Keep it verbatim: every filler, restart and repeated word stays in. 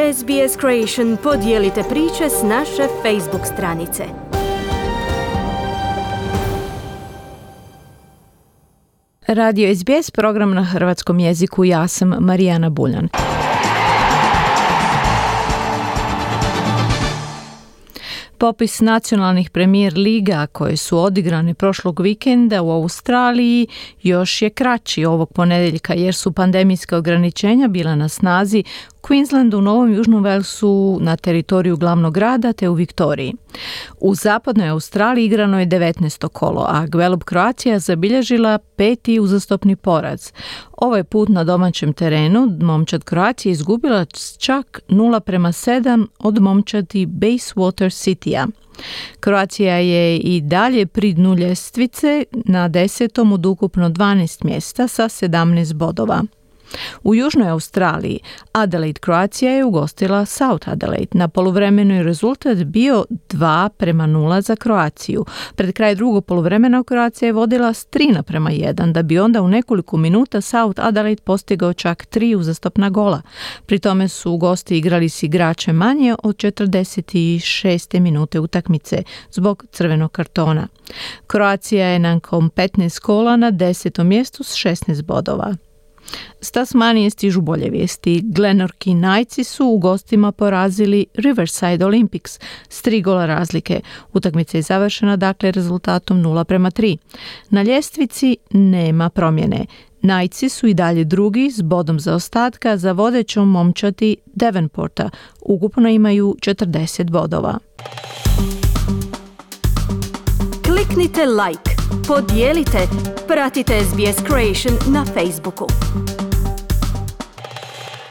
S B S Creation podijelite priče s naše Facebook stranice. Radio S B S, program na hrvatskom jeziku, ja sam Marijana Buljan. Popis nacionalnih premijer liga koje su odigrane prošlog vikenda u Australiji još je kraći ovog ponedjeljka jer su pandemijska ograničenja bila na snazi u Queenslandu, Novom Južnom Walesu, na teritoriju glavnog grada te u Viktoriji. U zapadnoj Australiji igrano je devetnaesto kolo, a Gwelup Croatia zabilježila peti uzastopni poraz. Ovaj put na domaćem terenu momčad Croatia izgubila čak nula prema sedam od momčadi Bayswater Citya. Croatia je i dalje pri dnu ljestvice na desetom od ukupno dvanaest mjesta sa sedamnaest bodova. U Južnoj Australiji Adelaide Croatia je ugostila South Adelaide. Na poluvremenu je rezultat bio dva prema nula za Croaciju. Pred kraj drugog poluvremena Croatia je vodila s tri naprema jedan, da bi onda u nekoliko minuta South Adelaide postigao čak tri uzastopna gola. Pri tome su gosti igrali s igračem manje od četrdeset šeste minute utakmice zbog crvenog kartona. Croatia je nakon petnaest kola na desetom mjestu s šesnaest bodova. S Tasmanije stižu bolje vijesti. Glenorchy Knightsi su u gostima porazili Riverside Olympics s tri gola razlike. Utakmica je završena dakle rezultatom nula prema tri. Na ljestvici nema promjene. Knightsi su i dalje drugi s bodom zaostatka za vodećom momčadi Devonporta. Ukupno imaju četrdeset bodova. Kliknite like, podijelite, pratite S B S Creation na Facebooku.